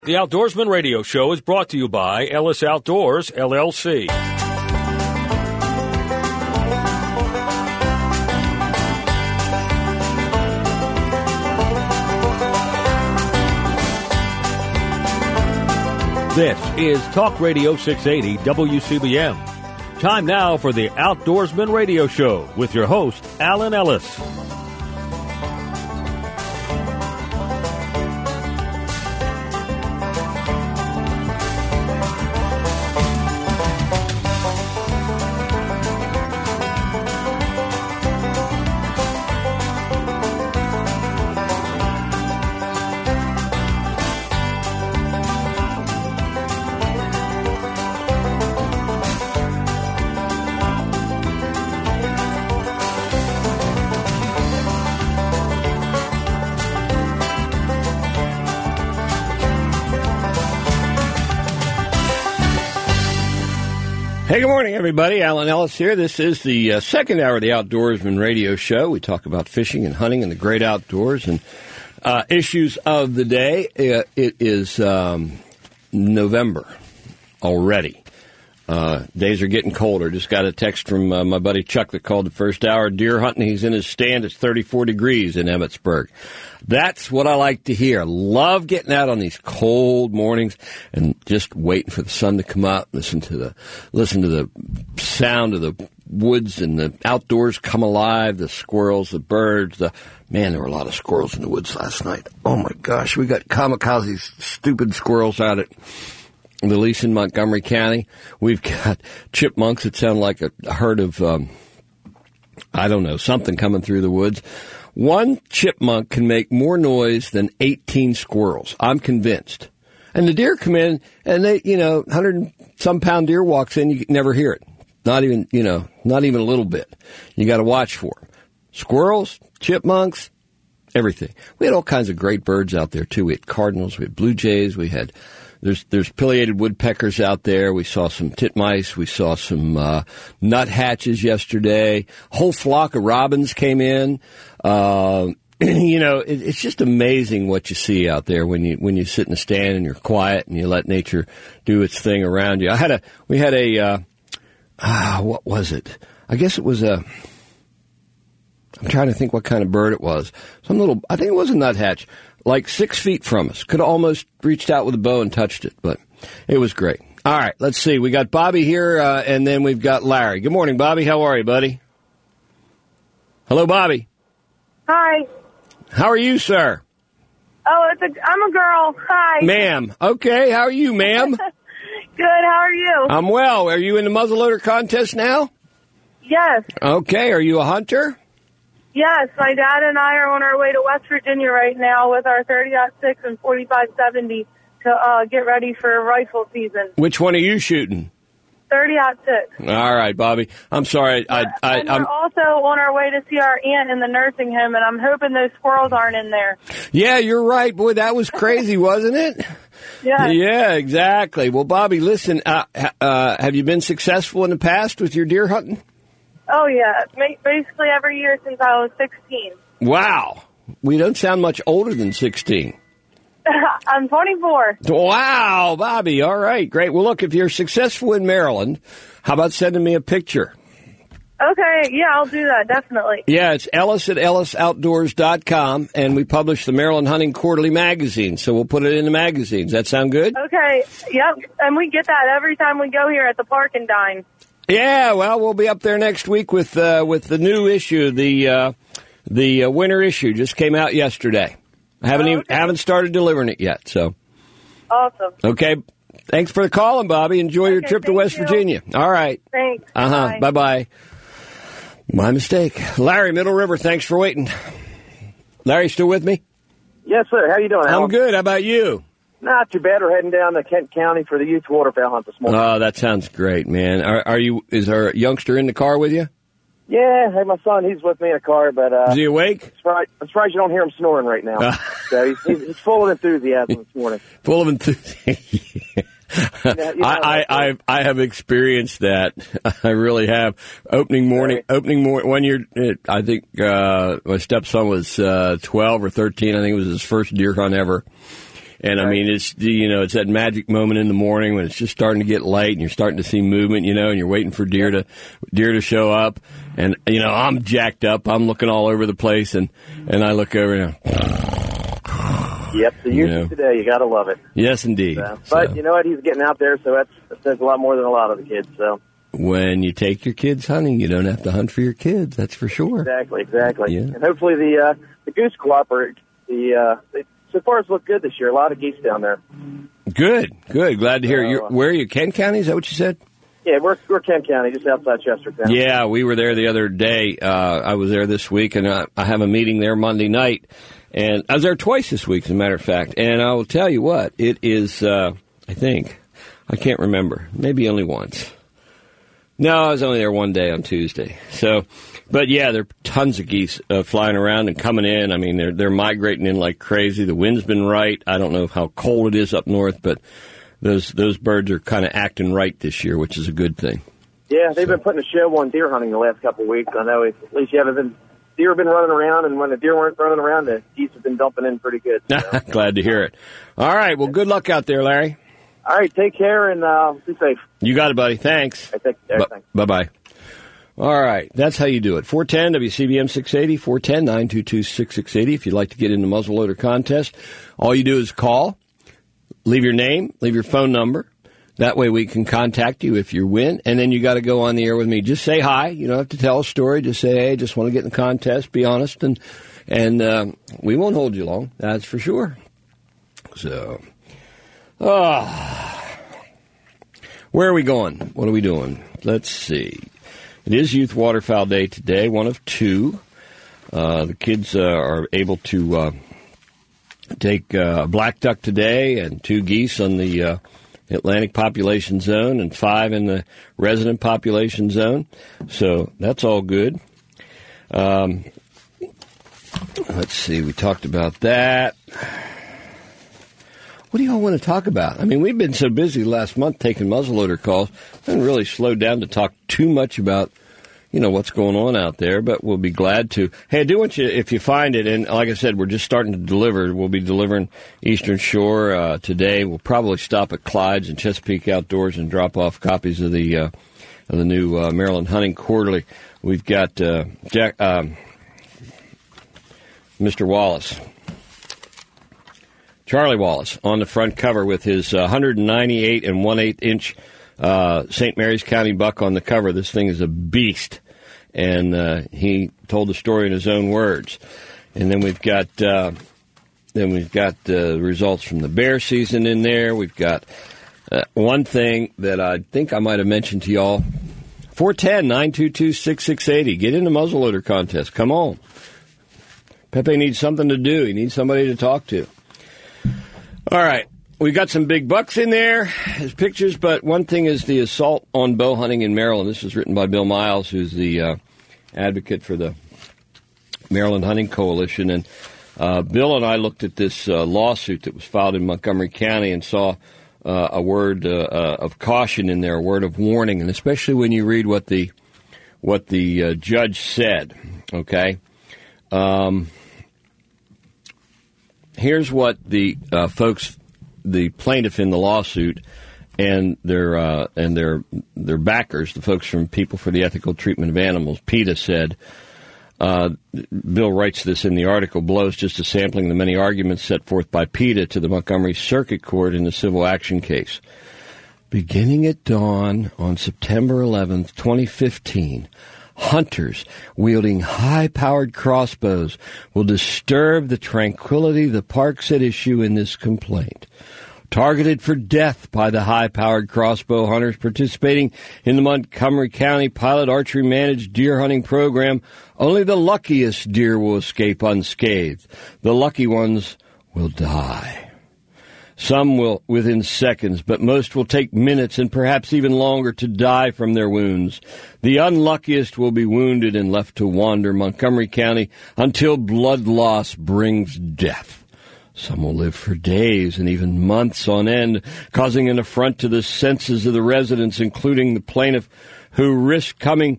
The Outdoorsman Radio Show is brought to you by Ellis Outdoors, LLC. This is Talk Radio 680 WCBM. Time now for the Outdoorsman Radio Show with your host, Alan Ellis. Hey, good morning, everybody. Alan Ellis here. This is the second hour of the Outdoorsman Radio Show. We talk about fishing and hunting and the great outdoors and issues of the day. It is November already. Days are getting colder. Just got a text from my buddy Chuck that called the first hour. Deer hunting. He's in his stand. It's 34 degrees in Emmetsburg. That's what I like to hear. Love getting out on these cold mornings and just waiting for the sun to come out. Listen to the sound of the woods and the outdoors come alive. The squirrels, the birds. Man, there were a lot of squirrels in the woods last night. Oh my gosh, we got kamikaze stupid squirrels out at the lease in Montgomery County. We've got chipmunks that sound like a herd of, something coming through the woods. One chipmunk can make more noise than 18 squirrels. I'm convinced. And the deer come in, and they, 100 and some pound deer walks in, you never hear it. Not even a little bit. You got to watch for them. Squirrels, chipmunks, everything. We had all kinds of great birds out there, too. We had cardinals, we had blue jays, we had... There's pileated woodpeckers out there. We saw some titmice. We saw some nuthatches yesterday. A whole flock of robins came in. It's just amazing what you see out there when you sit in a stand and you're quiet and you let nature do its thing around you. We had a what was it? I guess it was I'm trying to think what kind of bird it was. I think it was a nuthatch. Like 6 feet from us. Could have almost reached out with a bow and touched it, but it was great. All right, let's see. We got Bobby here, and then we've got Larry. Good morning, Bobby. How are you, buddy? Hello, Bobby. Hi. How are you, sir? Oh, I'm a girl. Hi. Ma'am. Okay, how are you, ma'am? Good, how are you? I'm well. Are you in the muzzleloader contest now? Yes. Okay, are you a hunter? Yes, my dad and I are on our way to West Virginia right now with our 30-06 and 45-70 to get ready for rifle season. Which one are you shooting? 30-06. All right, Bobby. I'm sorry. We're also on our way to see our aunt in the nursing home, and I'm hoping those squirrels aren't in there. Yeah, you're right. Boy, that was crazy, wasn't it? Yeah. Yeah, exactly. Well, Bobby, listen, have you been successful in the past with your deer hunting? Oh, yeah. Basically every year since I was 16. Wow. We don't sound much older than 16. I'm 24. Wow, Bobby. All right, great. Well, look, if you're successful in Maryland, how about sending me a picture? Okay, yeah, I'll do that, definitely. Yeah, it's Ellis at EllisOutdoors.com, and we publish the Maryland Hunting Quarterly magazine, so we'll put it in the magazines. That sound good? Okay, yep, and we get that every time we go here at the Park and Dine. Yeah, well, we'll be up there next week with the new issue, the winter issue. Just came out yesterday. I haven't started delivering it yet. So awesome. Okay, thanks for the call, and Bobby. Enjoy your trip to West Virginia. All right. Thanks. Bye bye. My mistake, Larry, Middle River. Thanks for waiting. Larry, still with me? Yes, sir. How you doing, Alan? I'm good. How about you? Not too bad. We're heading down to Kent County for the youth waterfowl hunt this morning. Oh, that sounds great, man. Is our youngster in the car with you? Yeah, hey, my son, he's with me in a car, but... Is he awake? I'm surprised you don't hear him snoring right now. So he's full of enthusiasm this morning. Full of enthusiasm. I have experienced that. I really have. Opening morning, 1 year, I think my stepson was 12 or 13. I think it was his first deer hunt ever. And I mean, it's that magic moment in the morning when it's just starting to get light and you're starting to see movement, and you're waiting for deer to show up. And, I'm jacked up. I'm looking all over the place and I look over and yep, the youth today, you got to love it. Yes, indeed. But you know what? He's getting out there, so that says a lot more than a lot of the kids. So when you take your kids hunting, you don't have to hunt for your kids. That's for sure. Exactly. Yeah. And hopefully the goose cooperate. So far it's looked good this year. A lot of geese down there. Good. Glad to hear. Where are you? Kent County? Is that what you said? Yeah, we're Kent County, just outside Chester County. Yeah, we were there the other day. I was there this week, and I have a meeting there Monday night. And I was there twice this week, as a matter of fact. And I will tell you what, it is, I can't remember, maybe only once. No, I was only there one day on Tuesday. So, but yeah, there are tons of geese flying around and coming in. I mean, they're migrating in like crazy. The wind's been right. I don't know how cold it is up north, but those birds are kind of acting right this year, which is a good thing. Yeah, they've been putting a show on deer hunting the last couple of weeks. I know at least deer have been running around, and when the deer weren't running around, the geese have been dumping in pretty good. So. Glad to hear it. All right, well, good luck out there, Larry. All right, take care and be safe. You got it, buddy. Thanks. Thanks. Bye-bye. All right, that's how you do it. 410 WCBM 680, 410-922-6680. If you'd like to get in the muzzleloader contest, all you do is call, leave your name, leave your phone number. That way we can contact you if you win, and then you got to go on the air with me. Just say hi. You don't have to tell a story. Just say, hey, just want to get in the contest, be honest, and we won't hold you long. That's for sure. So, where are we going? What are we doing? Let's see. It is Youth Waterfowl Day today, one of two. The kids are able to take a black duck today and 2 geese on the Atlantic population zone and 5 in the resident population zone. So that's all good. Let's see, we talked about that. What do you all want to talk about? I mean, we've been so busy last month taking muzzleloader calls. Haven't really slowed down to talk too much about, what's going on out there, but we'll be glad to. Hey, I do want you, if you find it, and like I said, we're just starting to deliver. We'll be delivering Eastern Shore today. We'll probably stop at Clyde's and Chesapeake Outdoors and drop off copies of the new Maryland Hunting Quarterly. We've got Mr. Wallace. Charlie Wallace on the front cover with his 198 1/8 inch St. Mary's County buck on the cover. This thing is a beast, and he told the story in his own words. And then we've got the results from the bear season in there. We've got one thing that I think I might have mentioned to y'all. 410-922-6680. Get in the muzzleloader contest. Come on. Pepe needs something to do. He needs somebody to talk to. All right, we got some big bucks in there as pictures, but one thing is the assault on bow hunting in Maryland. This was written by Bill Miles, who's the advocate for the Maryland Hunting Coalition. And Bill and I looked at this lawsuit that was filed in Montgomery County and saw a word of caution in there, a word of warning, and especially when you read what the judge said. Okay. Here's what the folks, the plaintiff in the lawsuit, and their backers, the folks from People for the Ethical Treatment of Animals, PETA, said. Bill writes this in the article below. It's just a sampling of the many arguments set forth by PETA to the Montgomery Circuit Court in the civil action case. Beginning at dawn on September 11th, 2015, hunters wielding high-powered crossbows will disturb the tranquility of the parks at issue in this complaint. Targeted for death by the high-powered crossbow hunters participating in the Montgomery County Pilot Archery Managed Deer Hunting Program, only the luckiest deer will escape unscathed. The lucky ones will die. Some will within seconds, but most will take minutes and perhaps even longer to die from their wounds. The unluckiest will be wounded and left to wander Montgomery County until blood loss brings death. Some will live for days and even months on end, causing an affront to the senses of the residents, including the plaintiff, who risked coming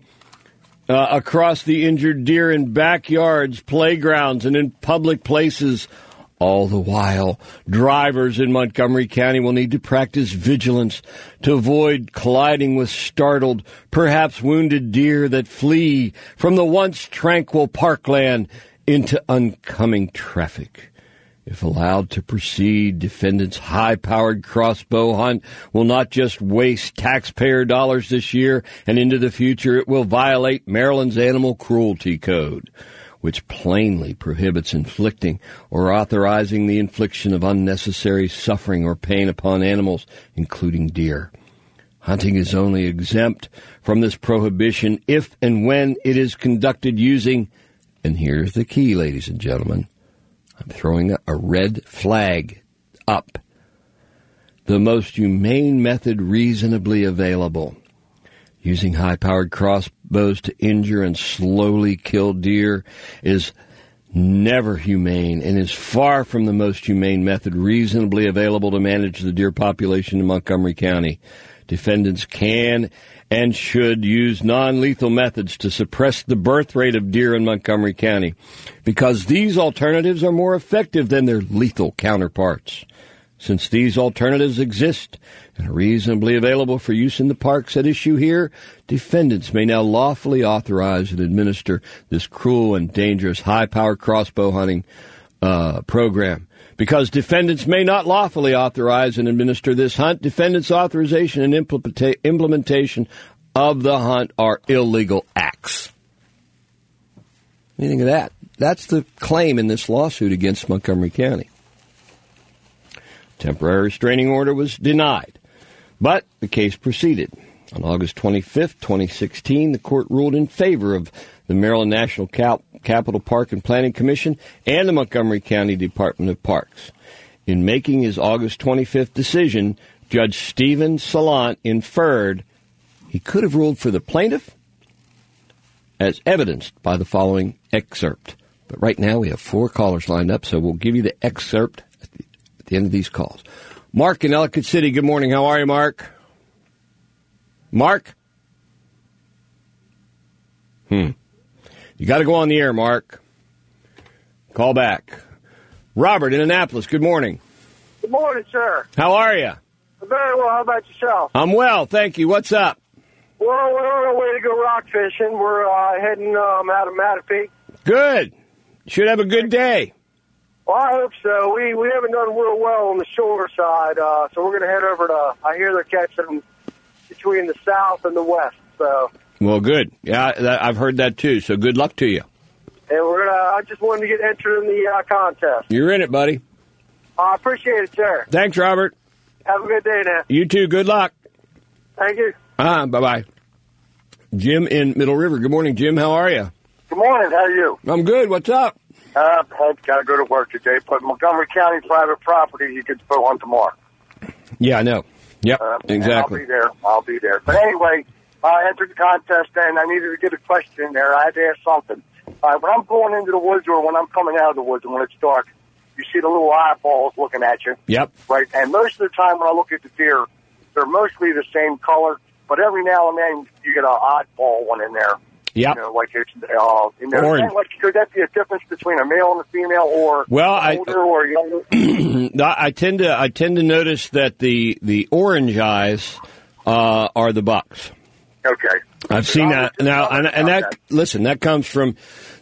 across the injured deer in backyards, playgrounds, and in public places, All the while, drivers in Montgomery County will need to practice vigilance to avoid colliding with startled, perhaps wounded deer that flee from the once tranquil parkland into oncoming traffic. If allowed to proceed, defendants' high-powered crossbow hunt will not just waste taxpayer dollars this year and into the future, it will violate Maryland's Animal Cruelty Code, which plainly prohibits inflicting or authorizing the infliction of unnecessary suffering or pain upon animals, including deer. Hunting is only exempt from this prohibition if and when it is conducted using, and here's the key, ladies and gentlemen, I'm throwing a red flag up, the most humane method reasonably available. Using high-powered crossbows to injure and slowly kill deer is never humane and is far from the most humane method reasonably available to manage the deer population in Montgomery County. Defendants can and should use non-lethal methods to suppress the birth rate of deer in Montgomery County because these alternatives are more effective than their lethal counterparts. Since these alternatives exist and are reasonably available for use in the parks at issue here, defendants may now lawfully authorize and administer this cruel and dangerous high-powered crossbow hunting program. Because defendants may not lawfully authorize and administer this hunt, defendants' authorization and implementation of the hunt are illegal acts. What do you think of that? That's the claim in this lawsuit against Montgomery County. Temporary restraining order was denied, but the case proceeded. On August 25th, 2016, the court ruled in favor of the Maryland National Capital Park and Planning Commission and the Montgomery County Department of Parks. In making his August 25th decision, Judge Stephen Salant inferred he could have ruled for the plaintiff, as evidenced by the following excerpt. But right now we have 4 callers lined up, so we'll give you the excerpt at the end of these calls. Mark in Ellicott City, good morning. How are you, Mark? Mark? You got to go on the air, Mark. Call back. Robert in Annapolis, good morning. Good morning, sir. How are you? Very well. How about yourself? I'm well, thank you. What's up? Well, we're on our way to go rock fishing. We're heading out of Mattapee. Good. Should have a good day. Well, I hope so. We haven't done real well on the shore side, so we're going to head over to, I hear they're catching them between the south and the west, so. Well, good. Yeah, I've heard that too, so good luck to you. And I just wanted to get entered in the contest. You're in it, buddy. I appreciate it, sir. Thanks, Robert. Have a good day now. You too. Good luck. Thank you. Bye-bye. Jim in Middle River. Good morning, Jim. How are you? Good morning. How are you? I'm good. What's up? I've got to go to work today, but Montgomery County private property, you can go on tomorrow. Yeah, I know. Yep, exactly. I'll be there. But anyway, I entered the contest, and I needed to get a question in there. I had to ask something. When I'm going into the woods or when I'm coming out of the woods and when it's dark, you see the little eyeballs looking at you. Yep. Right? And most of the time when I look at the deer, they're mostly the same color, but every now and then you get an oddball one in there. Yep. You know, like it's, orange. Could that be a difference between a male and a female, or older or younger? I tend to notice that the orange eyes are the bucks. Okay. I've seen that now, and that listen, that comes from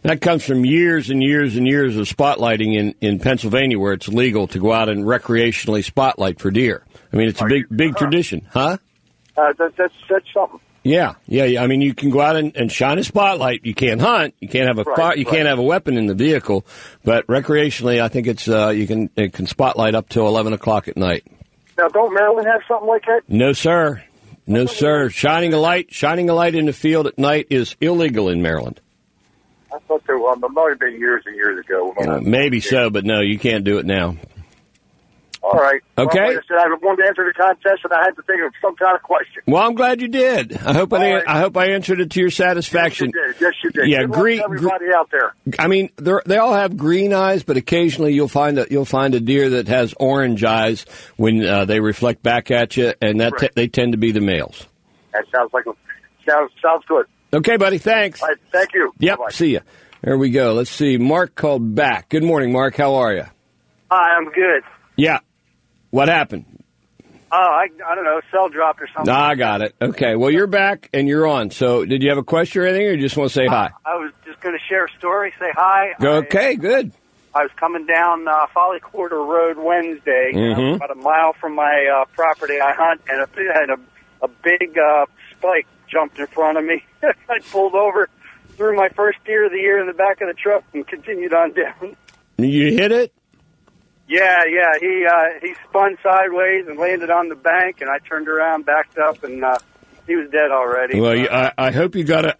years and years and years of spotlighting in Pennsylvania, where it's legal to go out and recreationally spotlight for deer. I mean, it's a big tradition, huh? That's something. Yeah. I mean, you can go out and shine a spotlight. You can't hunt. You can't have a can't have a weapon in the vehicle. But recreationally, I think it's it can spotlight up till 11 o'clock at night. Now, don't Maryland have something like that? No, sir. No, sir. Shining a light in the field at night is illegal in Maryland. I thought there were, might have been years and years ago. Maybe so, but no, you can't do it now. All right. Okay. Well, like I said, I wanted to enter the contest, and I had to think of some kind of question. Well, I'm glad you did. I hope I answered it to your satisfaction. Yes, you did. Yeah, green. Everybody out there. I mean, they all have green eyes, but occasionally you'll find a deer that has orange eyes when they reflect back at you, and they tend to be the males. That sounds good. Okay, buddy. Thanks. All right, thank you. Yep. Bye-bye. See ya. There we go. Let's see. Mark called back. Good morning, Mark. How are you? Hi, I'm good. Yeah. What happened? Oh, I don't know, cell dropped or something. I got it. Okay. Well, you're back and you're on. So, did you have a question or anything, or you just want to say hi? I was just going to share a story, say hi. Okay, good. I was coming down Folly Quarter Road Wednesday, about a mile from my property. I hunt, and a big spike jumped in front of me. I pulled over, threw my first deer of the year in the back of the truck, and continued on down. You hit it? Yeah. He spun sideways and landed on the bank, and I turned around, backed up, and he was dead already. Well, I hope you got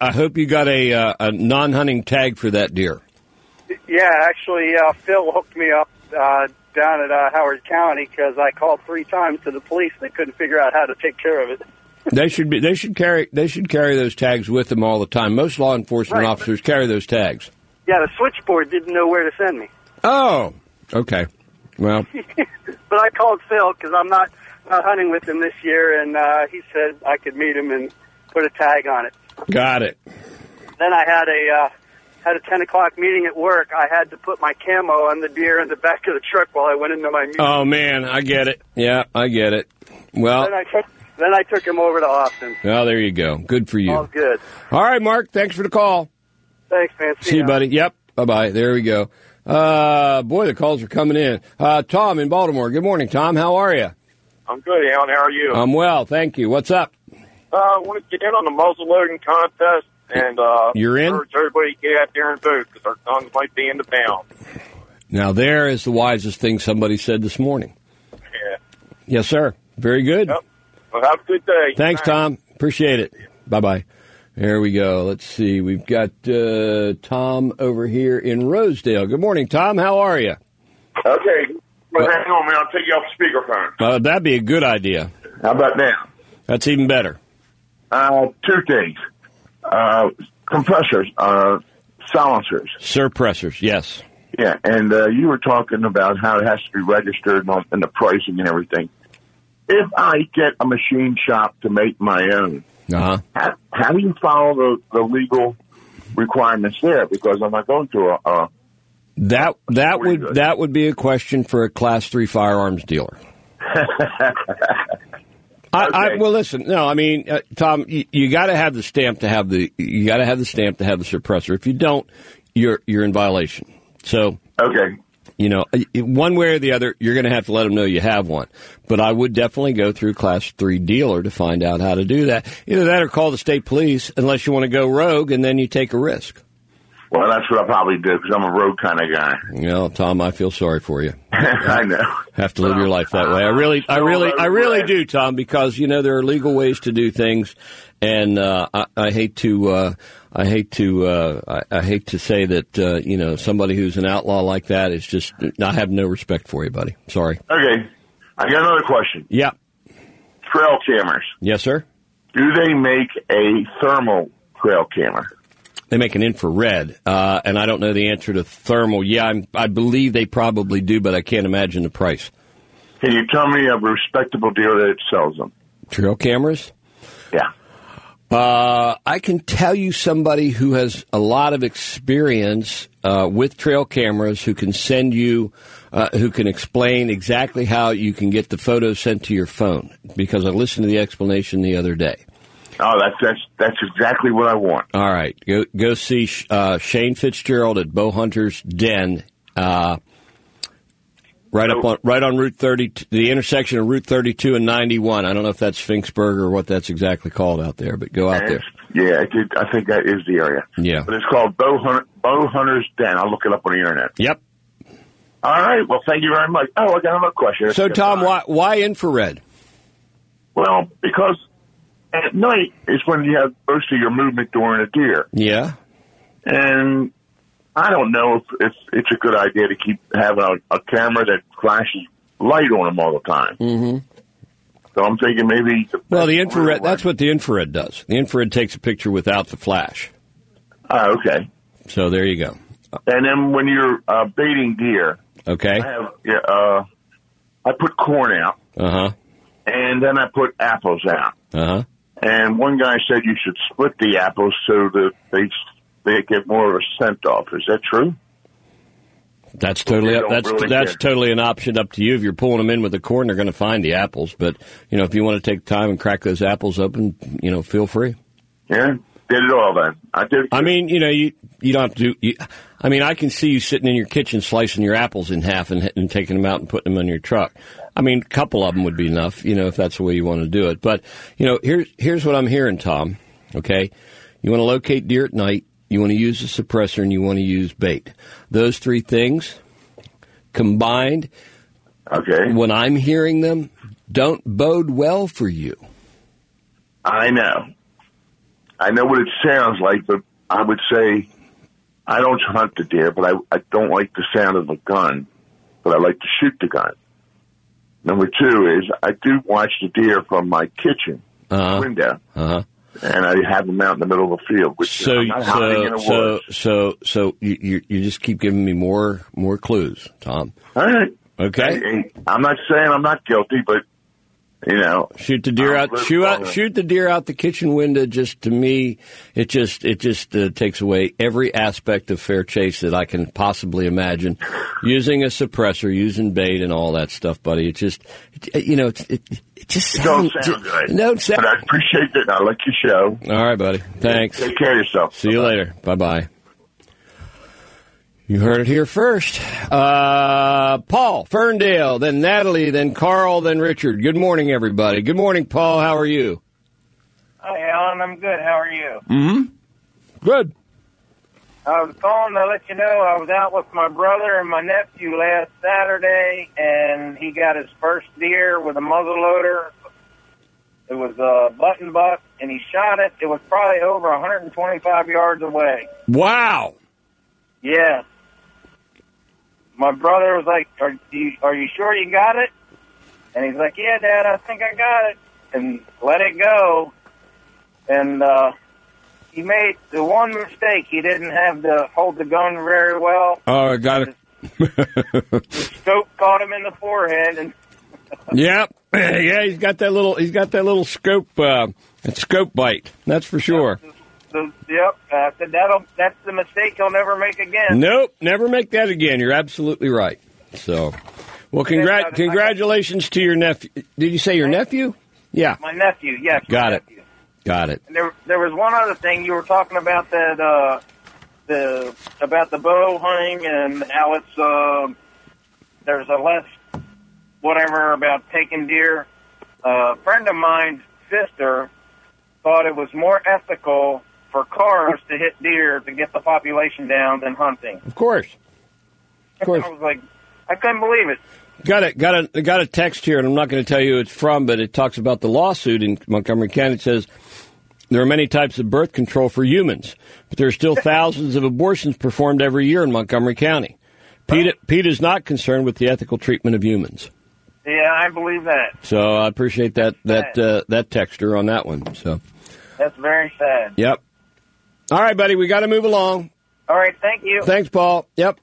a non-hunting tag for that deer. Yeah, actually, Phil hooked me up down at Howard County because I called 3 times to the police. They couldn't figure out how to take care of it. They should carry those tags with them all the time. Most law enforcement officers carry those tags. Yeah, the switchboard didn't know where to send me. Oh, okay. Well, but I called Phil because I'm not hunting with him this year, and he said I could meet him and put a tag on it. Got it. Then I had a 10 o'clock meeting at work. I had to put my camo on the deer in the back of the truck while I went into my meeting. Oh man, I get it. Yeah, I get it. Well, then I took him over to Austin. Well, there you go. Good for you. All good. All right, Mark. Thanks for the call. Thanks, man. See you, buddy. Yep. Bye-bye. There we go. Boy, the calls are coming in. Tom in Baltimore. Good morning, Tom. How are you? I'm good, Alan. How are you? I'm well, thank you. What's up? I want to get in on the muzzle loading contest, and you're in? Urge everybody to get out there and vote because our guns might be in the pound. Now, there is the wisest thing somebody said this morning. Yeah. Yes, sir. Very good. Yep. Well, have a good day. Thanks, Tom. Appreciate it. Bye-bye. There we go. Let's see. We've got Tom over here in Rosedale. Good morning, Tom. How are you? Okay. Well, hang on, man. I'll take you off speakerphone. That'd be a good idea. How about now? That's even better. 2 things. Compressors, silencers. Suppressors, yes. Yeah, and you were talking about how it has to be registered and the pricing and everything. If I get a machine shop to make my own, how do you follow the legal requirements there? Because I'm not going to that would be a question for a Class 3 firearms dealer. Okay. Well, listen. No, I mean, Tom, you got to have the stamp to have the suppressor. If you don't, you're in violation. So, okay, you know, one way or the other, you're going to have to let them know you have one. But I would definitely go through Class 3 dealer to find out how to do that. Either that or call the state police, unless you want to go rogue, and then you take a risk. Well, that's what I'll probably do because I'm a rogue kind of guy. You know, Tom, I feel sorry for you. I know. Have to live your life that way. I really do, Tom, because you know there are legal ways to do things, and I hate to say that you know somebody who's an outlaw like that is just I have no respect for you, buddy. Sorry. Okay, I got another question. Yeah. Trail cameras. Yes, sir. Do they make a thermal trail camera? They make an infrared, and I don't know the answer to thermal. Yeah, I believe they probably do, but I can't imagine the price. Can you tell me of a respectable dealer that sells them? Trail cameras? Yeah. I can tell you somebody who has a lot of experience with trail cameras who can send you, who can explain exactly how you can get the photos sent to your phone, because I listened to the explanation the other day. Oh, that's exactly what I want. All right, go see Shane Fitzgerald at Bowhunter's Den, right on Route 30, the intersection of Route 32 and 91. I don't know if that's Finksburg or what that's exactly called out there, but go out there. Yeah, I think that is the area. Yeah, but it's called Bowhunter's Den. I'll look it up on the internet. Yep. All right. Well, thank you very much. Oh, I got another question. So, Tom, why infrared? Well, because at night is when you have most of your movement during a deer. Yeah. And I don't know if it's a good idea to keep having a camera that flashes light on them all the time. Mm-hmm. So I'm thinking maybe... Well, the infrared, that's what the infrared does. The infrared takes a picture without the flash. Okay. So there you go. And then when you're baiting deer... Okay. I put corn out. Uh-huh. And then I put apples out. Uh-huh. And one guy said you should split the apples so that they get more of a scent off. Is that true? That's totally that's totally an option up to you. If you're pulling them in with the corn, they're going to find the apples. But if you want to take time and crack those apples open, feel free. Yeah, did it all then. I did. I mean, you don't have to do. I can see you sitting in your kitchen slicing your apples in half and taking them out and putting them in your truck. I mean, a couple of them would be enough, if that's the way you want to do it. But here's what I'm hearing, Tom. Okay, you want to locate deer at night. You want to use a suppressor, and you want to use bait. Those three things combined, when I'm hearing them, don't bode well for you. I know what it sounds like, but I would say I don't hunt the deer, but I don't like the sound of the gun, but I like to shoot the gun. Number two is I do watch the deer from my kitchen window. And I have them out in the middle of the field. So you just keep giving me more clues, Tom. All right. Okay. I'm not saying I'm not guilty, but shoot the deer out. Shoot the deer out the kitchen window. Just to me, it just takes away every aspect of fair chase that I can possibly imagine. Using a suppressor, using bait, and all that stuff, buddy. It just it just sounds good. No, but I appreciate it. I like your show. All right, buddy. Thanks. Take care of yourself. See you later. Bye-bye. You heard it here first. Paul, Ferndale, then Natalie, then Carl, then Richard. Good morning, everybody. Good morning, Paul. How are you? Hi, Alan. I'm good. How are you? Mm-hmm. Good. I was calling to let you know I was out with my brother and my nephew last Saturday, and he got his first deer with a muzzleloader. It was a button buck, and he shot it. It was probably over 125 yards away. Wow. Yeah. My brother was like, are you sure you got it? And he's like, yeah, Dad, I think I got it. And let it go. And he made the one mistake. He didn't have to hold the gun very well. Oh, I got it. The scope caught him in the forehead. And Yep. Yeah, he's got that little scope bite. That's for sure. Yep. I said that's the mistake he'll never make again. Nope, never make that again. You're absolutely right. So, well, congratulations to your nephew. Did you say your nephew? Yeah. My nephew, yes. Got it. Got it. And there was one other thing you were talking about about the bow hunting and how it's there's a less whatever about taking deer. A friend of mine's sister thought it was more ethical for cars to hit deer to get the population down than hunting. Of course. I was like, I couldn't believe it. Got a text here, and I'm not going to tell you who it's from, but it talks about the lawsuit in Montgomery County. It says, there are many types of birth control for humans, but there are still thousands of abortions performed every year in Montgomery County. Pete is not concerned with the ethical treatment of humans. Yeah, I believe that. So I appreciate that texter on that one. So that's very sad. Yep. All right, buddy, we got to move along. All right, thank you. Thanks, Paul. Yep.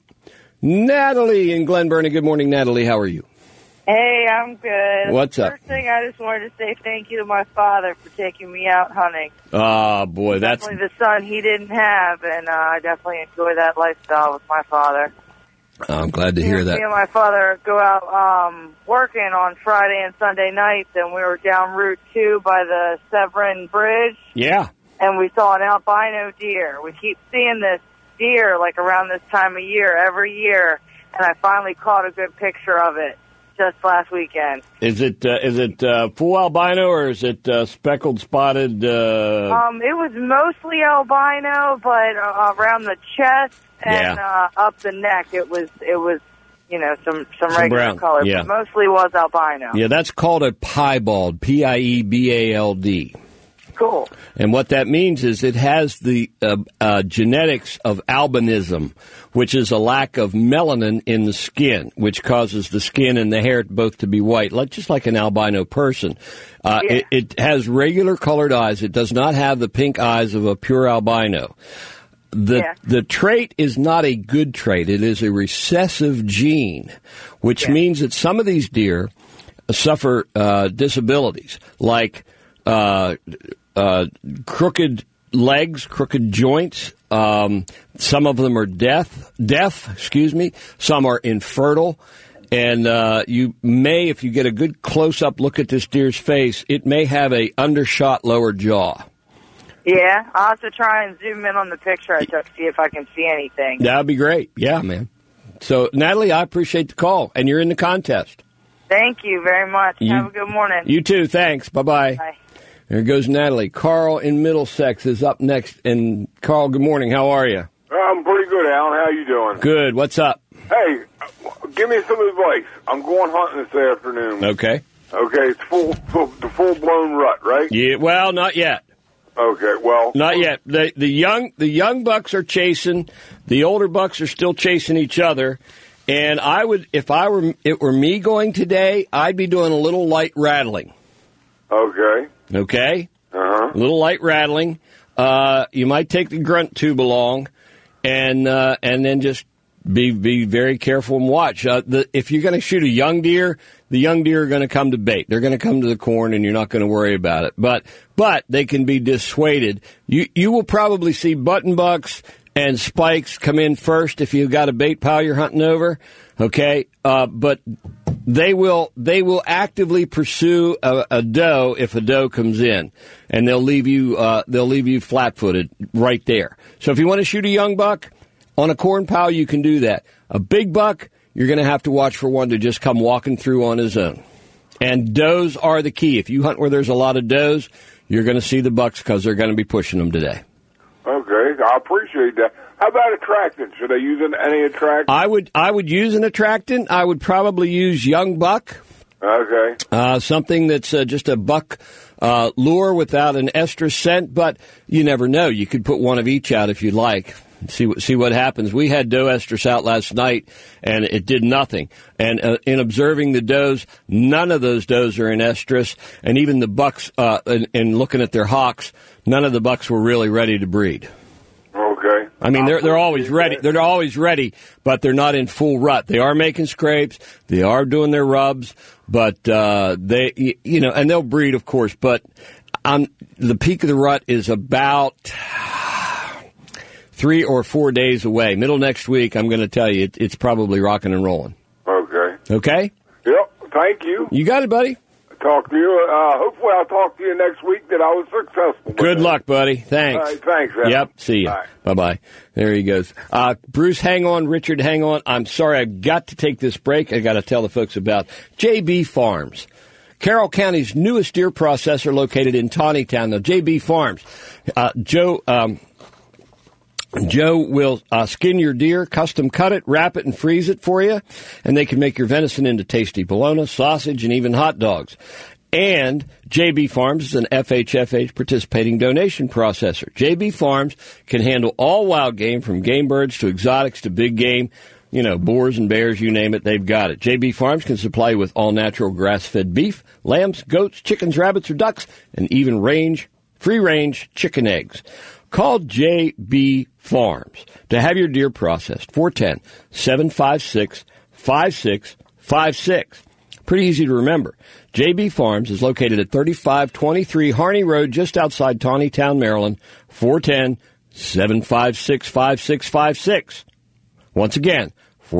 Natalie in Glen Burnie. Good morning, Natalie. How are you? Hey, I'm good. What's up? First thing, I just wanted to say thank you to my father for taking me out hunting. Oh, boy, that's definitely the son he didn't have, and I definitely enjoy that lifestyle with my father. I'm glad to hear that. Me and my father go out working on Friday and Sunday nights, and we were down Route 2 by the Severn Bridge. Yeah. And we saw an albino deer. We keep seeing this deer like around this time of year, every year, and I finally caught a good picture of it just last weekend. Is it full albino or is it speckled, spotted? It was mostly albino, but around the chest and up the neck, it was some regular brown color, yeah. But mostly was albino. Yeah, that's called a piebald, Piebald. Cool. And what that means is it has the genetics of albinism, which is a lack of melanin in the skin, which causes the skin and the hair both to be white, just like an albino person. It has regular colored eyes. It does not have the pink eyes of a pure albino. The trait is not a good trait. It is a recessive gene, which means that some of these deer suffer disabilities, like crooked legs, crooked joints. Some of them are deaf. Some are infertile. And you may, if you get a good close-up look at this deer's face, it may have a undershot lower jaw. Yeah, I'll have to try and zoom in on the picture I took to see if I can see anything. That would be great. Yeah, man. So, Natalie, I appreciate the call, and you're in the contest. Thank you very much. Have a good morning. You too. Thanks. Bye-bye. Bye. There goes Natalie. Carl in Middlesex is up next. And, Carl, good morning. How are you? I'm pretty good, Alan. How you doing? Good. What's up? Hey, give me some advice. I'm going hunting this afternoon. Okay. Okay, it's the full-blown rut, right? Yeah. Well, not yet. Okay, well... Not yet. The young bucks are chasing. The older bucks are still chasing each other. And I would, if it were me going today, I'd be doing a little light rattling. Okay. Okay? Uh-huh. A little light rattling. You might take the grunt tube along, and then just be very careful and watch. If you're going to shoot a young deer, the young deer are going to come to bait. They're going to come to the corn, and you're not going to worry about it. But they can be dissuaded. You will probably see button bucks and spikes come in first if you've got a bait pile you're hunting over. Okay, but they will actively pursue a doe if a doe comes in, and they'll leave you flat-footed right there. So if you want to shoot a young buck on a corn pile, you can do that. A big buck, you're going to have to watch for one to just come walking through on his own. And does are the key. If you hunt where there's a lot of does, you're going to see the bucks because they're going to be pushing them today. Okay, I appreciate that. How about attractant? Should I use any attractant? I would use an attractant. I would probably use young buck. Okay. Something that's just a buck lure without an estrus scent, but you never know. You could put one of each out if you'd like. See what happens. We had doe estrus out last night, and it did nothing. And in observing the does, none of those does are in estrus, and even the bucks, in looking at their hocks, none of the bucks were really ready to breed. Okay. I mean, they're always ready. They're always ready, but they're not in full rut. They are making scrapes. They are doing their rubs, but and they'll breed, of course. But the peak of the rut is about 3 or 4 days away. Middle next week, I'm going to tell you, it's probably rocking and rolling. Okay. Okay? Yep. Thank you. You got it, buddy. Talk to you. Hopefully I'll talk to you next week that I was successful. Good luck, buddy. Thanks. All right, thanks, Adam. Yep. See you. Bye-bye. There he goes. Bruce, hang on. Richard, hang on. I'm sorry. I've got to take this break. I got to tell the folks about JB Farms. Carroll County's newest deer processor located in Tawnytown. Now, JB Farms. Joe will skin your deer, custom cut it, wrap it, and freeze it for you. And they can make your venison into tasty bologna, sausage, and even hot dogs. And JB Farms is an FHFH participating donation processor. JB Farms can handle all wild game, from game birds to exotics to big game. You know, boars and bears, you name it, they've got it. JB Farms can supply you with all-natural grass-fed beef, lambs, goats, chickens, rabbits, or ducks, and even free-range chicken eggs. Call JB Farms to have your deer processed. 410-756-5656. Pretty easy to remember. JB Farms is located at 3523 Harney Road, just outside Tawnytown, Maryland. 410-756-5656. Once again,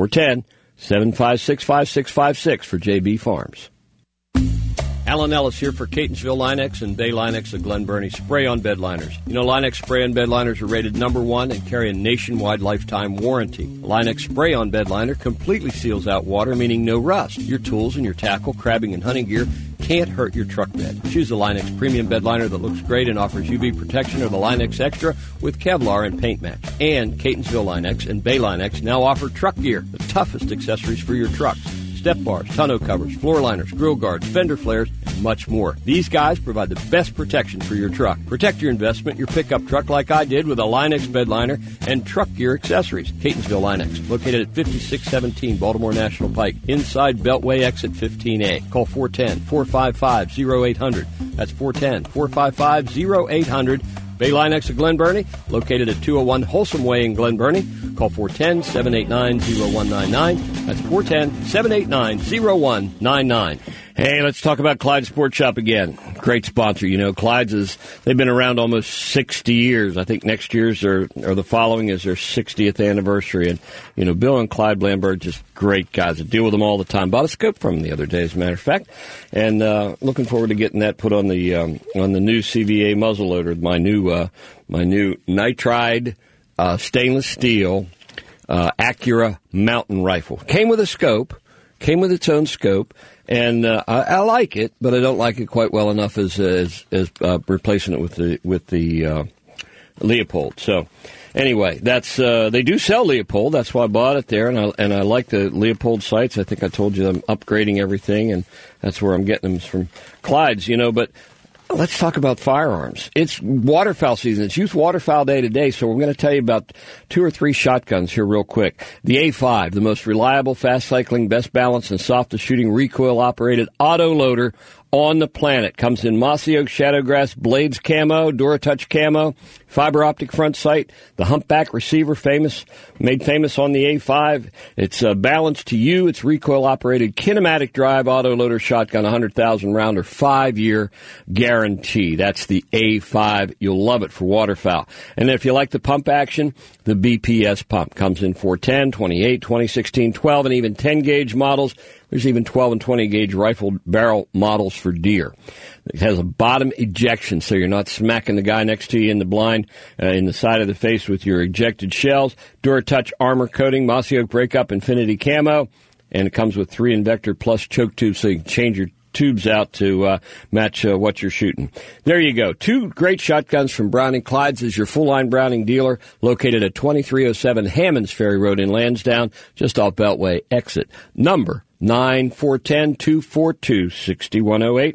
410-756-5656 for JB Farms. Alan Ellis here for Catonsville Line-X and Bay Line-X of Glen Burnie spray-on bed liners. You know, Line-X spray-on bed liners are rated #1 and carry a nationwide lifetime warranty. Line-X spray-on bed liner completely seals out water, meaning no rust. Your tools and your tackle, crabbing, and hunting gear can't hurt your truck bed. Choose the Line-X premium bed liner that looks great and offers UV protection, or the Line-X Extra with Kevlar and paint match. And Catonsville Line-X and Bay Line-X now offer truck gear, the toughest accessories for your trucks. Step bars, tonneau covers, floor liners, grill guards, fender flares, and much more. These guys provide the best protection for your truck. Protect your investment, your pickup truck, like I did with a Line-X bed liner and truck gear accessories. Catonsville Line-X, located at 5617 Baltimore National Pike, inside Beltway exit 15A. Call 410-455-0800. That's 410-455-0800. Bay Line-X of Glen Burnie, located at 201 Wholesome Way in Glen Burnie. Call 410-789-0199. That's 410-789-0199. Hey, let's talk about Clyde Sports Shop again. Great sponsor. You know, Clyde's they've been around almost 60 years. I think next year's or the following is their 60th anniversary. And, you know, Bill and Clyde Blandberg, just great guys. I deal with them all the time. Bought a scope from them the other day, as a matter of fact. And looking forward to getting that put on the new CVA muzzleloader, my new nitride stainless steel Acura mountain rifle. Came with a scope. Came with its own scope, and I like it, but I don't like it quite well enough as replacing it with the Leopold. So, anyway, that's they do sell Leopold. That's why I bought it there, and I like the Leopold sights. I think I told you I'm upgrading everything, and that's where I'm getting them from Clyde's. You know, but. Let's talk about firearms. It's waterfowl season. It's Youth Waterfowl Day today, so we're going to tell you about 2 or 3 shotguns here real quick. The A5, the most reliable, fast-cycling, best balanced, and softest-shooting recoil-operated auto-loader on the planet. Comes in Mossy Oak, Shadowgrass, Blades camo, DuraTouch camo, fiber optic front sight, the humpback receiver made famous on the A5. It's balanced to you. It's recoil-operated kinematic drive auto-loader shotgun, 100,000 rounder, 5-year guarantee. That's the A5. You'll love it for waterfowl. And if you like the pump action, the BPS pump comes in 410, 28, 20, 16, 12, and even 10-gauge models. There's even 12 and 20-gauge rifle barrel models for deer. It has a bottom ejection, so you're not smacking the guy next to you in the blind in the side of the face with your ejected shells. DuraTouch armor coating, Mossy Oak Breakup Infinity camo, and it comes with 3 Invector Plus choke tubes, so you can change your tubes out to match what you're shooting. There you go. 2 great shotguns from Browning. Clyde's is your full-line Browning dealer, located at 2307 Hammonds Ferry Road in Lansdowne, just off Beltway exit. Number 9-410-242-6108.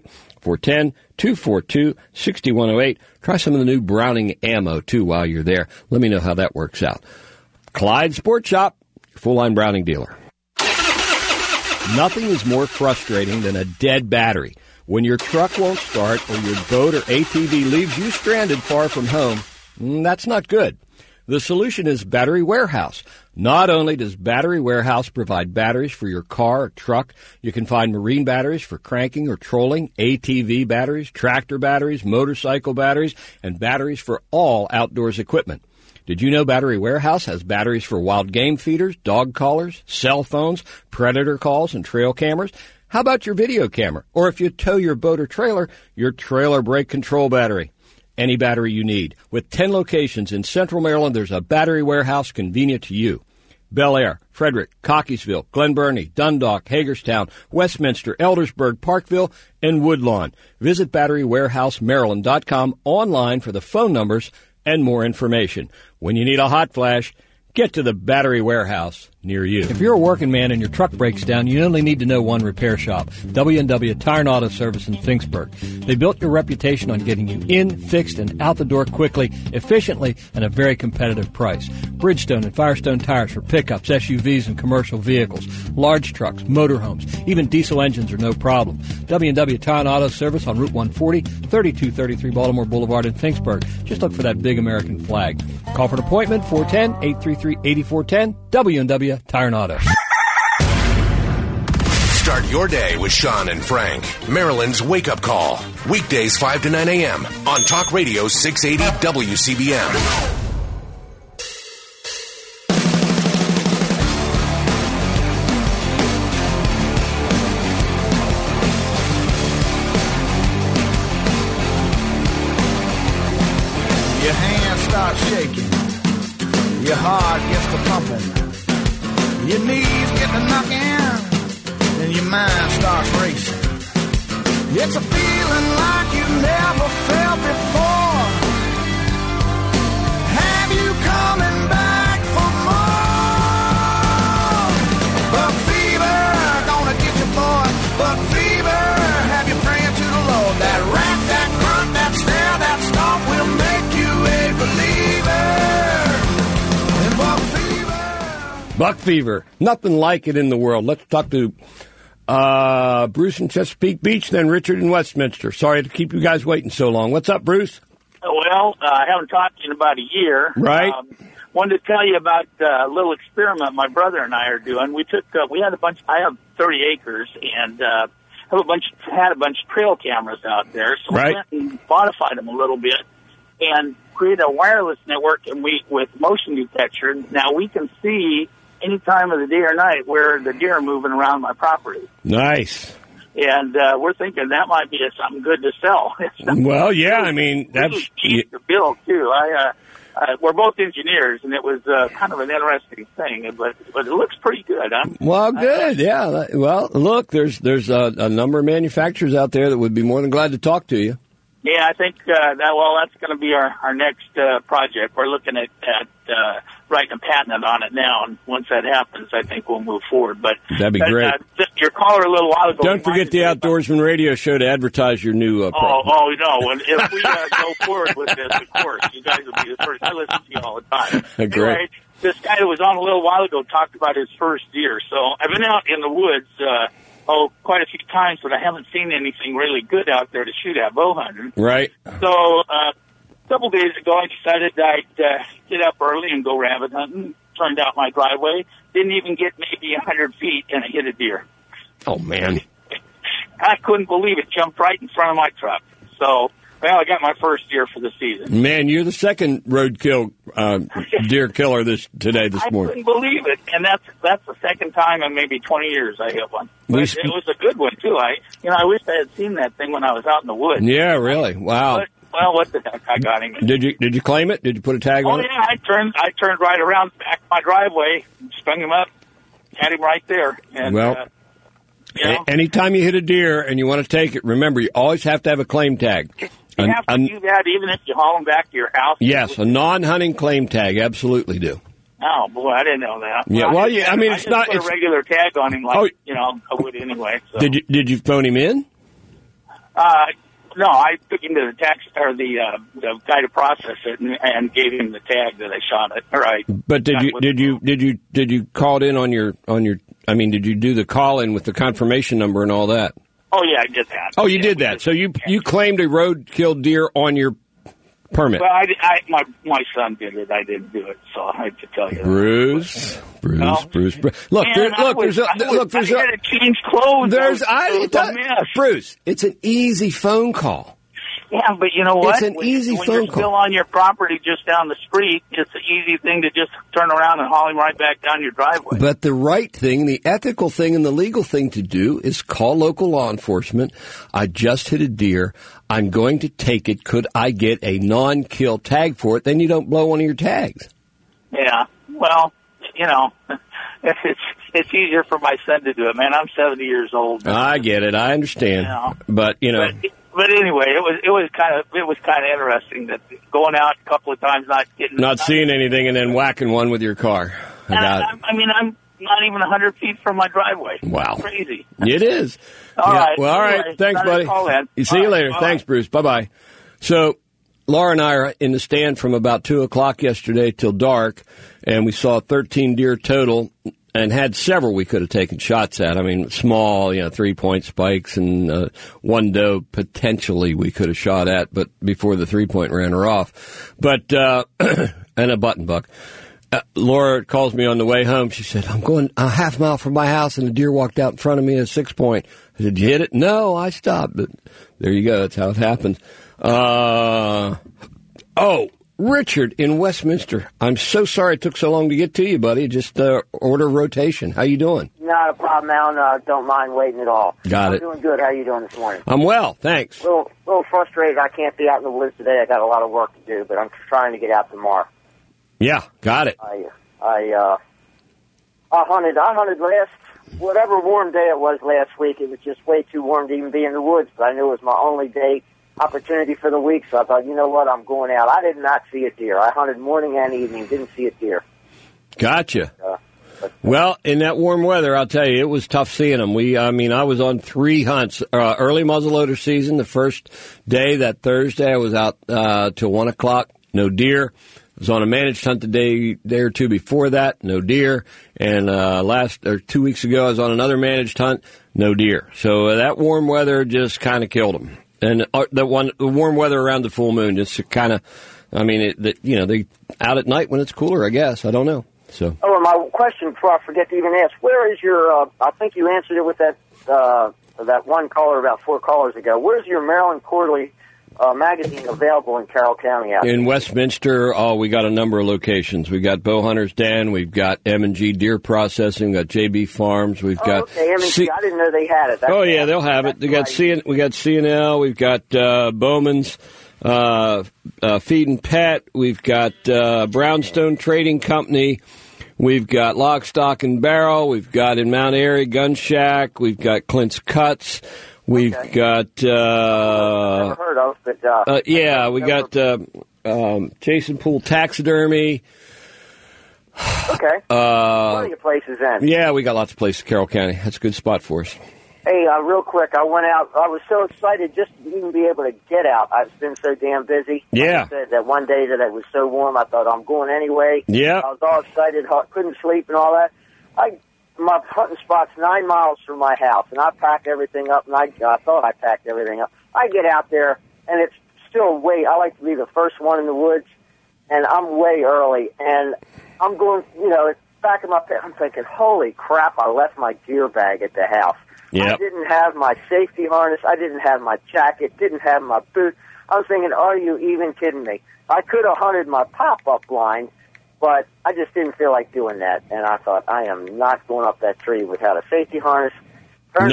410-242-6108. Try some of the new Browning ammo, too, while you're there. Let me know how that works out. Clyde Sports Shop, full-line Browning dealer. Nothing is more frustrating than a dead battery. When your truck won't start or your boat or ATV leaves you stranded far from home, that's not good. The solution is Battery Warehouse. Not only does Battery Warehouse provide batteries for your car or truck, you can find marine batteries for cranking or trolling, ATV batteries, tractor batteries, motorcycle batteries, and batteries for all outdoors equipment. Did you know Battery Warehouse has batteries for wild game feeders, dog collars, cell phones, predator calls, and trail cameras? How about your video camera? Or if you tow your boat or trailer, your trailer brake control battery. Any battery you need. With 10 locations in Central Maryland, there's a Battery Warehouse convenient to you. Bel Air, Frederick, Cockeysville, Glen Burnie, Dundalk, Hagerstown, Westminster, Eldersburg, Parkville, and Woodlawn. Visit BatteryWarehouseMaryland.com online for the phone numbers and more information. When you need a hot flash, get to the Battery Warehouse near you. If you're a working man and your truck breaks down, you only need to know one repair shop, W&W Tire and Auto Service in Finksburg. They built your reputation on getting you in, fixed, and out the door quickly, efficiently, and at a very competitive price. Bridgestone and Firestone tires for pickups, SUVs, and commercial vehicles, large trucks, motorhomes, even diesel engines are no problem. W&W Tire and Auto Service on Route 140, 3233 Baltimore Boulevard in Finksburg. Just look for that big American flag. Call for an appointment, 410-833-8410, W&W Tire and Auto. Start your day with Sean and Frank. Maryland's Wake Up Call. Weekdays 5 to 9 a.m. on Talk Radio 680 WCBM. Your hands start shaking. Your heart gets to pumping. Your knees get to knocking, and your mind starts racing. It's a feeling like you've never felt before. Have you coming back for more? Buck fever, gonna get you, boy. Buck fever, have you praying to the Lord. That rap, that grunt, that stare, that stomp will make you a believer. And Buck fever. Buck fever. Nothing like it in the world. Let's talk to Bruce in Chesapeake Beach, then Richard in Westminster. Sorry to keep you guys waiting so long. What's up, Bruce? Well, I haven't talked to you in about a year. Right. Wanted to tell you about a little experiment my brother and I are doing. We had a bunch. I have 30 acres, and had a bunch of trail cameras out there, so right. we went and modified them a little bit and created a wireless network, and with motion detection, now we can see any time of the day or night where the deer are moving around my property. Nice. And we're thinking that might be something good to sell. Well, yeah, I mean, that's really cheap to build too. We're both engineers, and it was kind of an interesting thing, but it looks pretty good. Well, good, yeah. Well, look, there's a number of manufacturers out there that would be more than glad to talk to you. Yeah, I think that's going to be our next project. We're looking at writing a patent on it now, and once that happens, I think we'll move forward. But that'd be great. Your caller a little while ago. Don't forget the Outdoorsman Radio Show to advertise your new product. No! And if we go forward with this, of course, you guys will be the first. I listen to you all the time. Great. Anyway, this guy that was on a little while ago talked about his first deer. So I've been out in the woods. Quite a few times, but I haven't seen anything really good out there to shoot at bow hunting. Right. So a couple days ago, I decided I'd get up early and go rabbit hunting. Turned out my driveway. Didn't even get maybe 100 feet, and I hit a deer. Oh, man. I couldn't believe it. Jumped right in front of my truck. So, I got my first deer for the season. Man, you're the second roadkill deer killer this morning. I couldn't believe it, and that's the second time in maybe 20 years I hit one. But it was a good one too. I wish I had seen that thing when I was out in the woods. Yeah, really. Wow. But, well, what the heck? I got him. Did you claim it? Did you put a tag on it? Oh yeah, I turned right around back my driveway, strung him up, had him right there. And, well. Anytime you hit a deer and you want to take it, remember, you always have to have a claim tag. You have to do that even if you haul them back to your house? Yes, a non-hunting claim tag, absolutely do. Oh, boy, I didn't know that. Yeah, it's not... Put a regular tag on him I would anyway. So. Did you phone him in? No, I took him to the the guy to process it and gave him the tag that I shot it. All right. But did you call it in on your did you do the call in with the confirmation number and all that? Oh yeah, I did that. Oh, you did that. So you claimed a roadkill deer on your permit. Well, my son did it. I didn't do it, so I have to tell you. Bruce. Look, there's a had to change clothes. Bruce, it's an easy phone call. Yeah, but you know what? It's an easy phone call. When you're still on your property just down the street, it's an easy thing to just turn around and haul him right back down your driveway. But the right thing, the ethical thing, and the legal thing to do is call local law enforcement. I just hit a deer. I'm going to take it. Could I get a non-kill tag for it? Then you don't blow one of your tags. Yeah. Well, it's easier for my son to do it, man. I'm 70 years old. I get it. I understand. But But anyway, it was kind of interesting that going out a couple of times, not seeing anything, and then whacking one with your car. I'm not even 100 feet from my driveway. Wow, it's crazy. It is. All right. Well, all right. Thanks, buddy. See you later. Thanks, Bruce. Bye. So, Laura and I are in the stand from about 2:00 yesterday till dark, and we saw 13 deer total. And had several we could have taken shots at. I mean, small, 3-point spikes, and one doe potentially we could have shot at, but before the 3-point ran her off. But and a button buck. Laura calls me on the way home. She said, "I'm going a half mile from my house, and a deer walked out in front of me at a 6-point." I said, "Did you hit it?" "No, I stopped." But there you go. That's how it happens. Richard in Westminster. I'm so sorry it took so long to get to you, buddy. Just order rotation. How you doing? Not a problem, Alan. Don't mind waiting at all. Got it. I'm doing good. How are you doing this morning? I'm well, thanks. A little frustrated. I can't be out in the woods today. I got a lot of work to do, but I'm trying to get out tomorrow. Yeah, got it. I hunted last, whatever warm day it was last week. It was just way too warm to even be in the woods, but I knew it was my only day opportunity for the week, so I thought, you know what, I'm going out. I did not see a deer. I hunted morning and evening, didn't see a deer. Gotcha. Well, in that warm weather, I'll tell you, it was tough seeing them. I was on 3 hunts. Early muzzleloader season, the first day, that Thursday, I was out till 1:00, no deer. I was on a managed hunt the day or two before that, no deer. And 2 weeks ago, I was on another managed hunt, no deer. So that warm weather just kind of killed them. And the warm weather around the full moon, just kind of, they out at night when it's cooler, I guess. I don't know. So. Oh, and my question, before I forget to even ask, where is your, I think you answered it with that that one caller about 4 callers ago. Where's your Maryland Quarterly magazine available in Carroll County? In Westminster, we got a number of locations. We've got Bowhunter's Den, we've got M&G Deer Processing, we've got JB Farms, we've got... Okay, M&G, I didn't know they had it. They'll have it. We got CNL, we've got Bowman's, Feed and Pet, we've got Brownstone Trading Company, we've got Lock, Stock, and Barrel, we've got in Mount Airy Gun Shack, we've got Clint's Cuts, we've got... never heard of, but... we got Jason Poole Taxidermy. Okay. Plenty of places then. Yeah, we got lots of places in Carroll County. That's a good spot for us. Hey, real quick, I went out. I was so excited just to even be able to get out. I've been so damn busy. Yeah. Like I said, that one day that it was so warm, I thought, I'm going anyway. Yeah. I was all excited, couldn't sleep and all that. My hunting spot's 9 miles from my house, and I pack everything up, and I thought I packed everything up. I get out there, and it's still I like to be the first one in the woods, and I'm way early, and I'm going, it's back in my pit. I'm thinking, holy crap, I left my gear bag at the house. Yep. I didn't have my safety harness. I didn't have my jacket. Didn't have my boot. I was thinking, are you even kidding me? I could have hunted my pop-up line, but I just didn't feel like doing that. And I thought, I am not going up that tree without a safety harness. No,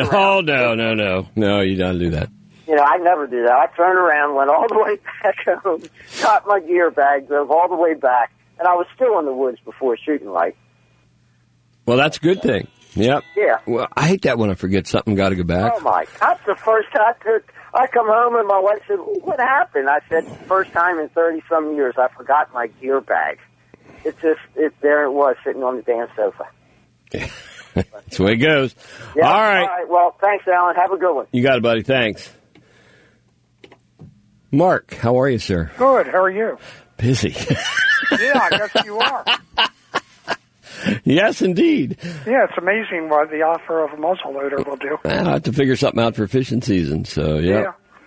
you don't do that. I never do that. I turned around, went all the way back home, got my gear bag, drove all the way back, and I was still in the woods before shooting light. Well, that's a good thing. Yep. Yeah. Well, I hate that when I forget something, got to go back. Oh, my. That's the first time I come home and my wife said, what happened? I said, first time in 30-some years I forgot my gear bag. There it was, sitting on the damn sofa. That's the way it goes. Yeah. All right. Well, thanks, Alan. Have a good one. You got it, buddy. Thanks. Mark, how are you, sir? Good. How are you? Busy. Yeah, I guess you are. Yes, indeed. Yeah, it's amazing what the offer of a muzzleloader will do. I'll have to figure something out for fishing season, so, yeah.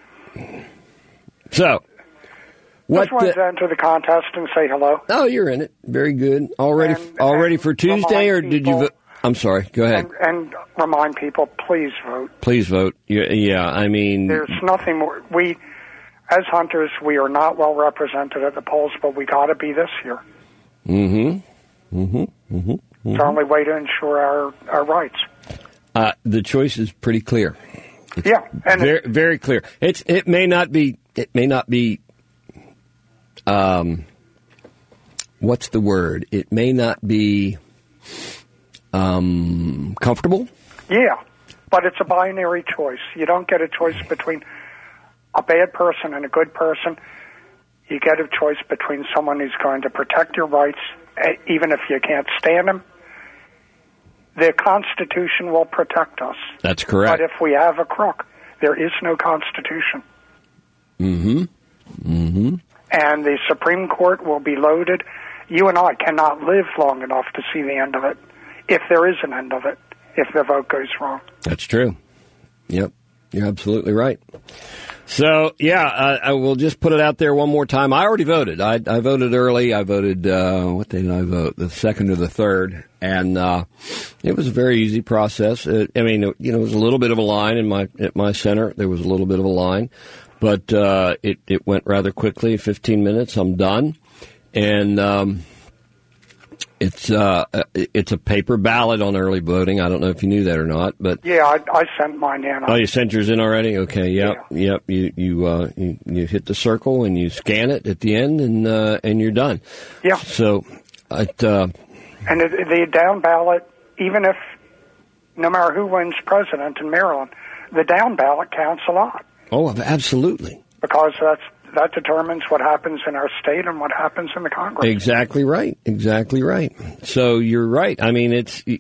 So, just wanted to enter the contest and say hello. Oh, you're in it. Very good. All ready for Tuesday, or did you vote? I'm sorry, go ahead. And remind people, please vote. Please vote. Yeah, I mean... There's nothing more. We, as hunters, we are not well represented at the polls, but we got to be this year. It's the only way to ensure our rights. The choice is pretty clear. It's and very, very clear. It may not be. What's the word? It may not be comfortable. Yeah, but it's a binary choice. You don't get a choice between a bad person and a good person. You get a choice between someone who's going to protect your rights, even if you can't stand them. The Constitution will protect us. That's correct. But if we have a crook, there is no Constitution. And the Supreme Court will be loaded. You and I cannot live long enough to see the end of it, if there is an end of it, if the vote goes wrong. That's true. Yep, you're absolutely right. So, I will just put it out there one more time. I already voted. I voted early. I voted, what day did I vote? The 2nd or the 3rd. And it was a very easy process. It was a little bit of a line at my center. There was a little bit of a line. But it went rather quickly, 15 minutes. I'm done. And it's a paper ballot on early voting. I don't know if you knew that or not, but yeah, I sent mine in. Oh, you sent yours in already? Okay, yep. You hit the circle and you scan it at the end, and you're done. Yeah. So, and the down ballot, even if no matter who wins president in Maryland, the down ballot counts a lot. Oh, absolutely. Because that determines what happens in our state and what happens in the Congress. Exactly right. So you're right. I mean,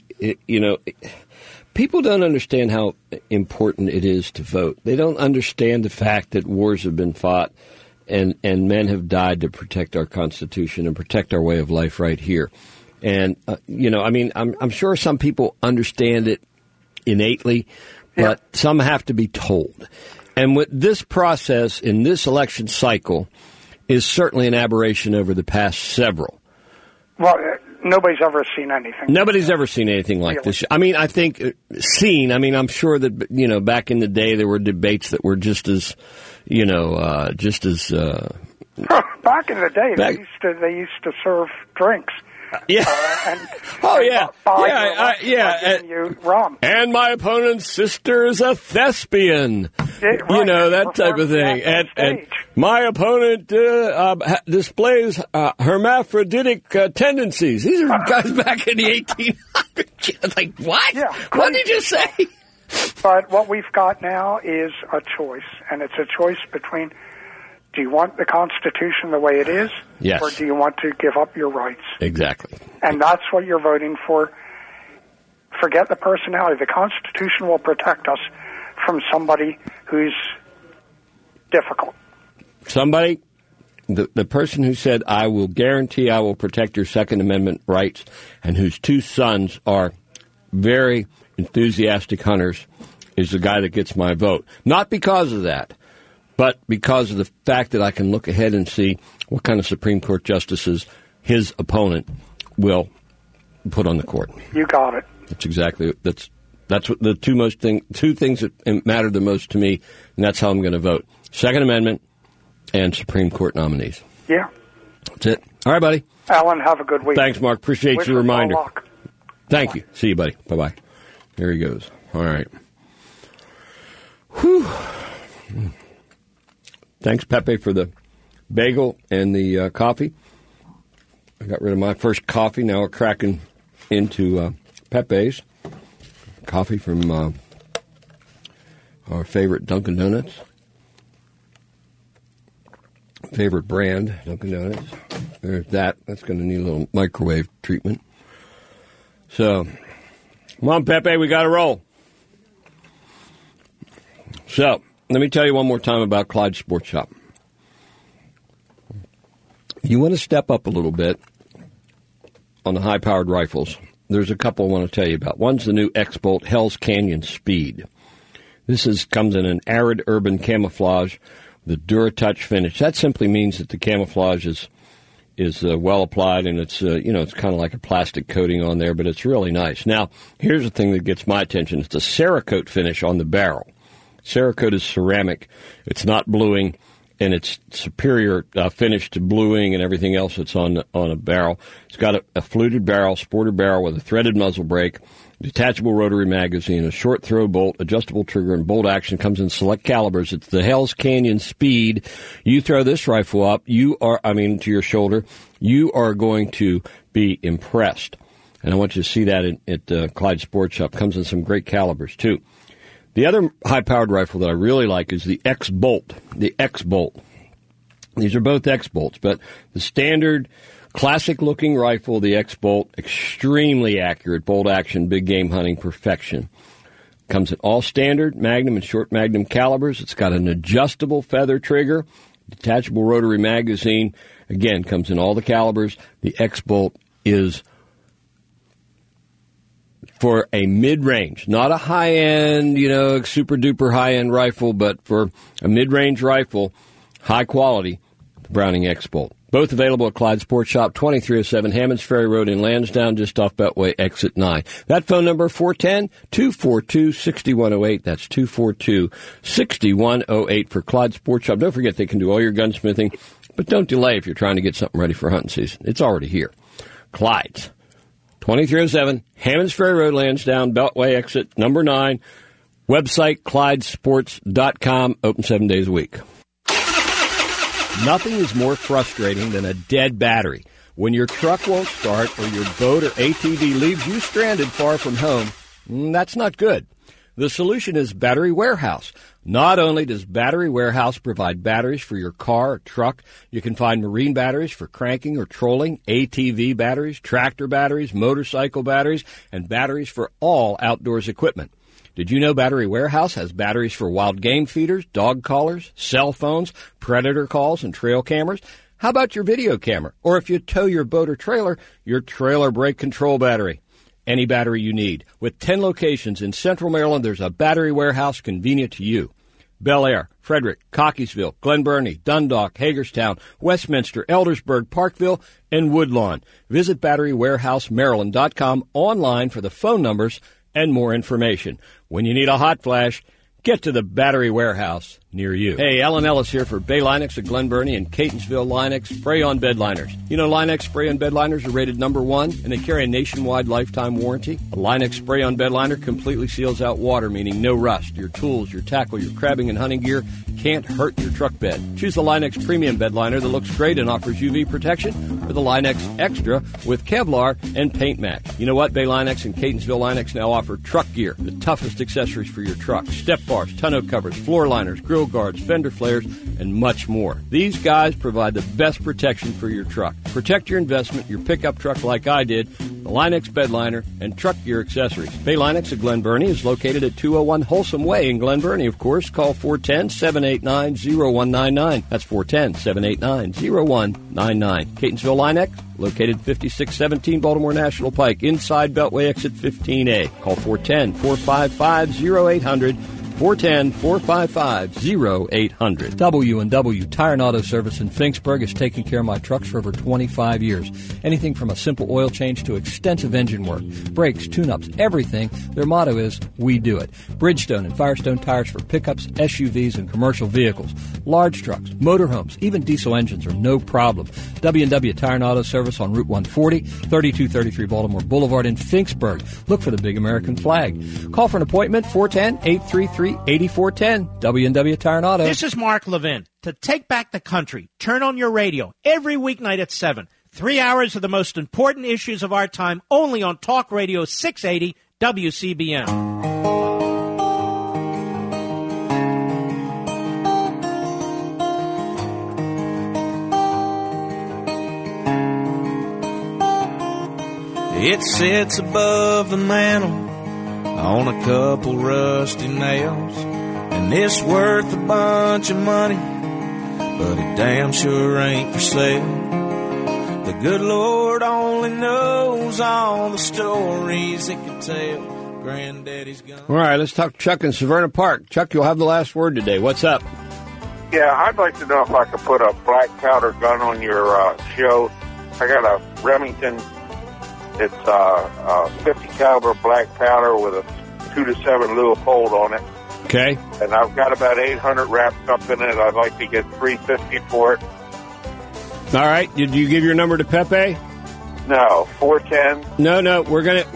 people don't understand how important it is to vote. They don't understand the fact that wars have been fought and men have died to protect our Constitution and protect our way of life right here. And, I'm sure some people understand it innately, but some have to be told. And with this process in this election cycle is certainly an aberration over the past several. Well, Nobody's ever seen anything. Nobody's ever seen anything like this. I mean, I think I'm sure that, back in the day there were debates that were just as, Back in the day, they used to serve drinks. Yeah. Rum. And my opponent's sister is a thespian. That type of thing. And my opponent displays hermaphroditic tendencies. These are guys back in the 1800s. Like, what? Yeah, what did you say? But what we've got now is a choice, and it's a choice between, do you want the Constitution the way it is? Yes. Or do you want to give up your rights? Exactly. And that's what you're voting for. Forget the personality. The Constitution will protect us from somebody who's difficult. Somebody, the person who said, I will guarantee I will protect your Second Amendment rights, and whose two sons are very enthusiastic hunters, is the guy that gets my vote. Not because of that, but because of the fact that I can look ahead and see what kind of Supreme Court justices his opponent will put on the court. You got it. That's what the two things that matter the most to me, and that's how I'm going to vote. Second Amendment and Supreme Court nominees. Yeah. That's it. All right, buddy. Alan, have a good week. Thanks, Mark. Appreciate your reminder. Luck. Thank you. See you, buddy. Bye-bye. There he goes. All right. Whew. Thanks, Pepe, for the bagel and the coffee. I got rid of my first coffee. Now we're cracking into Pepe's. Coffee from our favorite Dunkin' Donuts. Favorite brand, Dunkin' Donuts. There's that. That's going to need a little microwave treatment. So, come on, Pepe, we got to roll. So, let me tell you one more time about Clyde Sports Shop. You want to step up a little bit on the high-powered rifles. There's a couple I want to tell you about. One's the new X-Bolt Hell's Canyon Speed. This comes in an arid urban camouflage with a DuraTouch finish. That simply means that the camouflage is well applied, and it's it's kind of like a plastic coating on there, but it's really nice. Now, here's the thing that gets my attention. It's a Cerakote finish on the barrel. Cerakote is ceramic. It's not bluing, and it's superior finish to bluing and everything else that's on a barrel. It's got a fluted barrel, sporter barrel with a threaded muzzle brake, detachable rotary magazine, a short throw bolt, adjustable trigger, and bolt action. Comes in select calibers. It's the Hell's Canyon Speed. You throw this rifle up, to your shoulder, you are going to be impressed. And I want you to see that at Clyde Sports Shop. Comes in some great calibers, too. The other high-powered rifle that I really like is the X-Bolt. The X-Bolt. These are both X-Bolts, but the standard classic-looking rifle, the X-Bolt, extremely accurate bolt action, big game hunting perfection. Comes in all standard Magnum and short Magnum calibers. It's got an adjustable feather trigger, detachable rotary magazine. Again, comes in all the calibers. The X-Bolt is for a mid-range, not a high-end, super-duper high-end rifle, but for a mid-range rifle, high quality, the Browning X-Bolt. Both available at Clyde Sports Shop, 2307 Hammonds Ferry Road in Lansdowne, just off Beltway, exit 9. That phone number, 410-242-6108. That's 242-6108 for Clyde Sports Shop. Don't forget they can do all your gunsmithing, but don't delay if you're trying to get something ready for hunting season. It's already here. Clyde's. 2307 Hammonds Ferry Road, Lansdowne, Beltway, exit number 9. Website, ClydeSports.com, open 7 days a week. Nothing is more frustrating than a dead battery. When your truck won't start or your boat or ATV leaves you stranded far from home, that's not good. The solution is Battery Warehouse. Not only does Battery Warehouse provide batteries for your car or truck, you can find marine batteries for cranking or trolling, ATV batteries, tractor batteries, motorcycle batteries, and batteries for all outdoors equipment. Did you know Battery Warehouse has batteries for wild game feeders, dog collars, cell phones, predator calls, and trail cameras? How about your video camera? Or if you tow your boat or trailer, your trailer brake control battery. Any battery you need. With 10 locations in Central Maryland, there's a Battery Warehouse convenient to you. Bel Air, Frederick, Cockeysville, Glen Burnie, Dundalk, Hagerstown, Westminster, Eldersburg, Parkville, and Woodlawn. Visit BatteryWarehouseMaryland.com online for the phone numbers and more information. When you need a hot flash, get to the Battery Warehouse near you. Hey, Alan Ellis here for Bay Linux of Glen Burnie and Catonsville Linux spray-on bed liners. You know Linux spray-on bed liners are rated number 1, and they carry a nationwide lifetime warranty. A Linux spray-on bed liner completely seals out water, meaning no rust. Your tools, your tackle, your crabbing and hunting gear can't hurt your truck bed. Choose the Linux Premium bed liner that looks great and offers UV protection, or the Linux Extra with Kevlar and Paint Max. You know what? Bay Linux and Catonsville Linux now offer truck gear, the toughest accessories for your truck. Step bars, tonneau covers, floor liners, grill guards, fender flares, and much more. These guys provide the best protection for your truck. Protect your investment, your pickup truck like I did, the Linux bed liner, and truck gear accessories. Bay Linux of Glen Burnie is located at 201 Wholesome Way in Glen Burnie, of course. Call 410-789-0199. That's 410-789-0199. Catonsville Linux, located 5617 Baltimore National Pike, inside Beltway exit 15A. Call 410-455-0800. 410-455-0800. W&W Tire and Auto Service in Finksburg has taken care of my trucks for over 25 years. Anything from a simple oil change to extensive engine work, brakes, tune-ups, everything. Their motto is, we do it. Bridgestone and Firestone tires for pickups, SUVs, and commercial vehicles. Large trucks, motorhomes, even diesel engines are no problem. W&W Tire and Auto Service on Route 140, 3233 Baltimore Boulevard in Finksburg. Look for the big American flag. Call for an appointment, 410-833-8410. W&W Tire and Auto. This is Mark Levin. To take back the country, turn on your radio every weeknight at 7. 3 hours of the most important issues of our time, only on Talk Radio 680 WCBM. It sits above the mantle on a couple rusty nails, and it's worth a bunch of money, but it damn sure ain't for sale. The good Lord only knows all the stories it could tell. Granddaddy's gone. All right, let's talk Chuck in Severna Park. Chuck, you'll have the last word today. What's up? Yeah, I'd like to know if I could put a black powder gun on your show. I got a Remington. It's 50 caliber black powder with a 2 to 7 Leupold on it. Okay. And I've got about 800 wrapped up in it. I'd like to get $350 for it. All right. Did you give your number to Pepe? No, 410. No, we're going to...